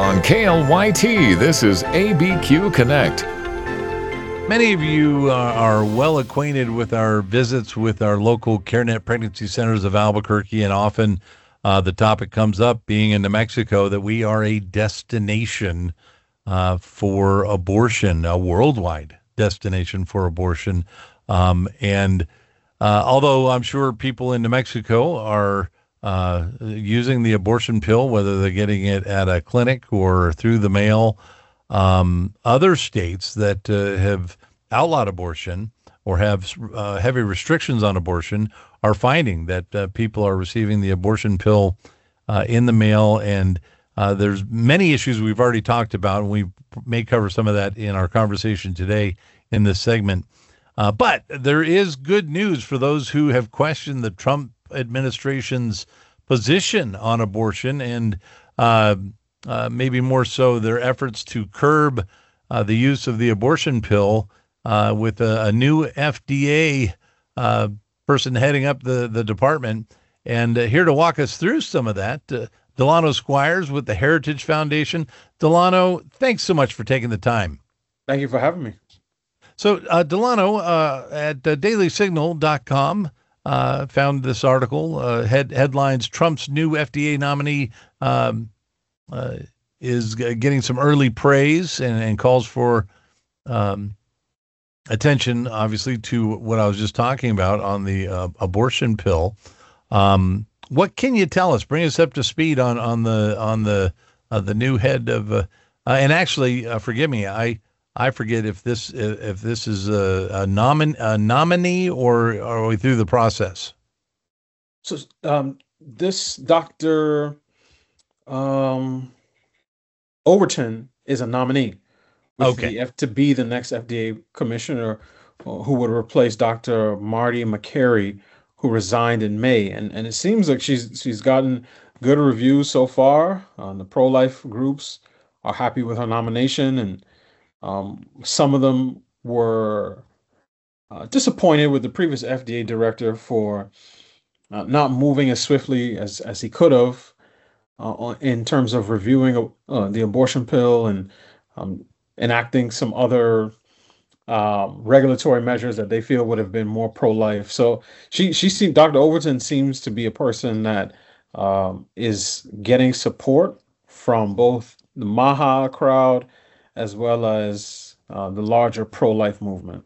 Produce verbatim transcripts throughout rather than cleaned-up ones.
On K L Y T, this is A B Q Connect. Many of you uh, are well acquainted with our visits with our local CareNet pregnancy centers of Albuquerque, and often uh, the topic comes up, being in New Mexico, that we are a destination uh, for abortion, a worldwide destination for abortion. Um, and uh, although I'm sure people in New Mexico are uh, using the abortion pill, whether they're getting it at a clinic or through the mail, Um, other states that uh, have outlawed abortion or have uh, heavy restrictions on abortion are finding that uh, people are receiving the abortion pill uh, in the mail. And uh, there's many issues we've already talked about, and we may cover some of that in our conversation today in this segment. Uh, but there is good news for those who have questioned the Trump administration's position on abortion, and uh, Uh, maybe more so their efforts to curb uh, the use of the abortion pill uh, with a, a new F D A uh, person heading up the, the department. And uh, here to walk us through some of that, uh, Delano Squires with the Heritage Foundation. Delano, thanks so much for taking the time. Thank you for having me. So uh, Delano, uh, at uh, daily signal dot com, uh, found this article, uh, head, headlines, Trump's new F D A nominee um, Uh, is getting some early praise and, and calls for um, attention, obviously, to what I was just talking about on the uh, abortion pill. Um, what can you tell us? Bring us up to speed on on the on the uh, the new head of. Uh, uh, and actually, uh, forgive me, I I forget if this if this is a, a, nomin, a nominee or are we through the process? So um, this Doctor Um, Overton is a nominee with Okay. the F to be the next F D A commissioner, uh, who would replace Doctor Marty McCary, who resigned in May. And and it seems like she's she's gotten good reviews so far. Uh, the pro-life groups are happy with her nomination, and um, some of them were uh, disappointed with the previous F D A director for uh, not moving as swiftly as as he could have. Uh, in terms of reviewing uh, the abortion pill and um, enacting some other uh, regulatory measures that they feel would have been more pro-life. So she she seemed Doctor Overton seems to be a person that um, is getting support from both the MAHA crowd as well as uh, the larger pro-life movement.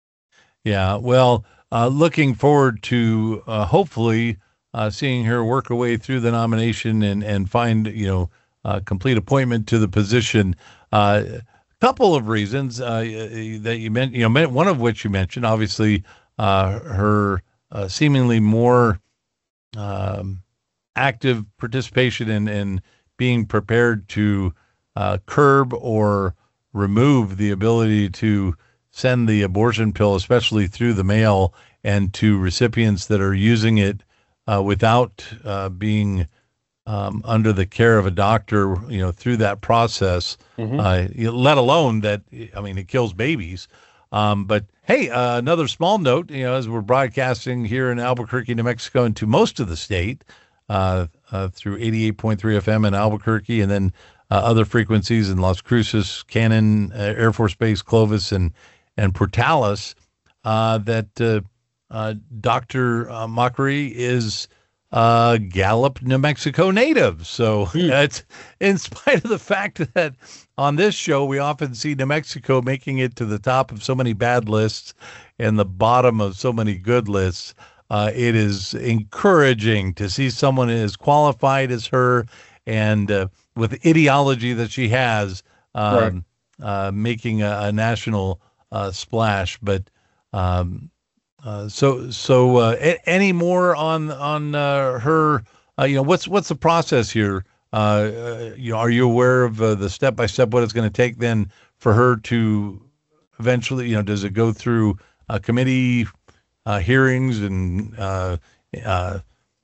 Yeah, well, uh, looking forward to uh, hopefully uh, seeing her work her way through the nomination and, and find, you know, a complete appointment to the position. A uh, couple of reasons uh, that you mentioned, you know, one of which you mentioned, obviously, uh, her uh, seemingly more um, active participation in, in being prepared to uh, curb or remove the ability to send the abortion pill, especially through the mail, and to recipients that are using it uh, without uh, being um, under the care of a doctor, you know, through that process, mm-hmm. uh, let alone that, I mean, it kills babies. Um, but hey, uh, another small note, you know, as we're broadcasting here in Albuquerque, New Mexico, and to most of the state uh, uh, through eighty-eight point three F M in Albuquerque, and then uh, other frequencies in Las Cruces, Cannon, uh, Air Force Base, Clovis, and and Portales, uh, that uh, uh, Doctor Uh, Mockery is a Gallup, New Mexico native. So mm. it's in spite of the fact that on this show, we often see New Mexico making it to the top of so many bad lists and the bottom of so many good lists. Uh, it is encouraging to see someone as qualified as her and uh, with the ideology that she has, um, right. uh, making a, a national uh, splash. But um, uh, so, so uh, a- any more on on uh, her? Uh, you know, what's what's the process here? Uh, you know, are you aware of uh, the step by step what it's going to take then for her to eventually? You know, does it go through a committee uh, hearings and uh, uh,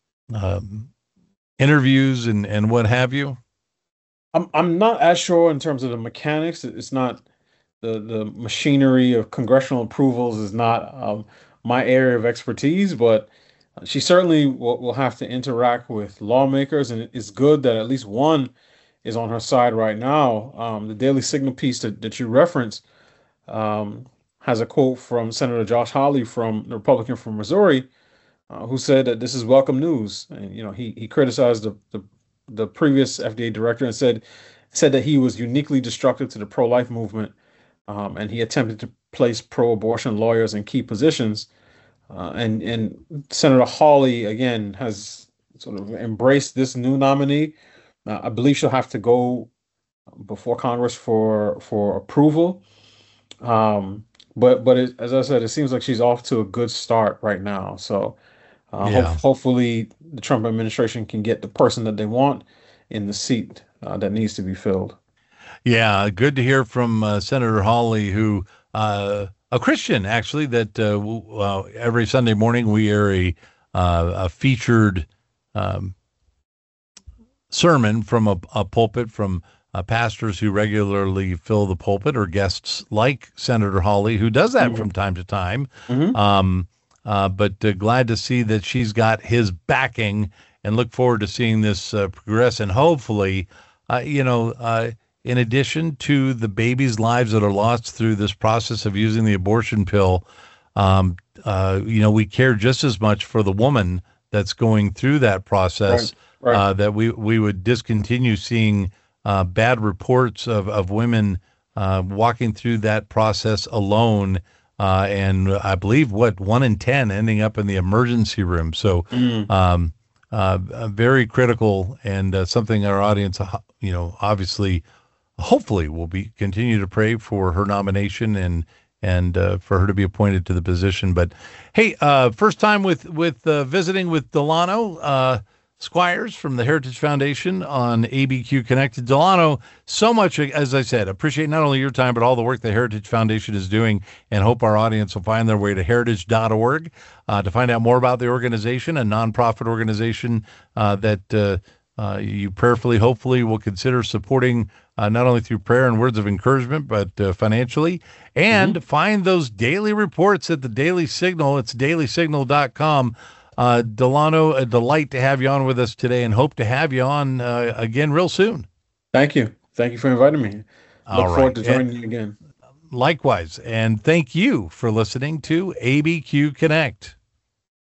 um, interviews and, and what have you? I'm I'm not as sure in terms of the mechanics. It's not the the machinery of congressional approvals is not um, my area of expertise, but she certainly will, will have to interact with lawmakers, and it's good that at least one is on her side right now. Um, the Daily Signal piece that, that you referenced um, has a quote from Senator Josh Hawley, from the Republican from Missouri, uh, who said that this is welcome news. And you know, he he criticized the the, the previous F D A director and said said that he was uniquely destructive to the pro-life movement, um, and he attempted to place pro-abortion lawyers in key positions. Uh, and and Senator Hawley again has sort of embraced this new nominee. Uh, I believe she'll have to go before Congress for for approval. Um, but but it, as I said, it seems like she's off to a good start right now. So uh, hope, Yeah. hopefully the Trump administration can get the person that they want in the seat uh, that needs to be filled. Yeah, good to hear from uh, Senator Hawley, who uh, a Christian actually. That uh, w- uh, every Sunday morning we air a uh, a featured um, sermon from a, a pulpit from uh, pastors who regularly fill the pulpit, or guests like Senator Hawley, who does that Hmm. from time to time. Hmm. Um, uh, but uh, glad to see that she's got his backing, and look forward to seeing this uh, progress. And hopefully, uh, you know, uh, in addition to the babies' lives that are lost through this process of using the abortion pill, um, uh, you know, we care just as much for the woman that's going through that Right, process, right. uh, that we, we would discontinue seeing uh, bad reports of, of women uh, walking through that process alone. Uh, and I believe what one in ten ending up in the emergency room. So, Mm. um, uh, uh, very critical, and uh, something our audience, uh, you know, obviously, hopefully, will be continue to pray for her nomination, and and uh, for her to be appointed to the position. But hey, uh, first time with with uh, visiting with Delano uh, Squires from the Heritage Foundation on A B Q Connected. Delano, so much, as I said, appreciate not only your time, but all the work the Heritage Foundation is doing, and hope our audience will find their way to heritage dot org uh, to find out more about the organization, a nonprofit organization uh, that uh, uh, you prayerfully, hopefully, will consider supporting, uh, not only through prayer and words of encouragement, but uh, financially. Hmm. And find those daily reports at the Daily Signal. It's daily signal dot com. Uh, Delano, a delight to have you on with us today, and hope to have you on uh, again real soon. Thank you. Thank you for inviting me. All Look forward right. to And joining you again. likewise. And thank you for listening to A B Q Connect.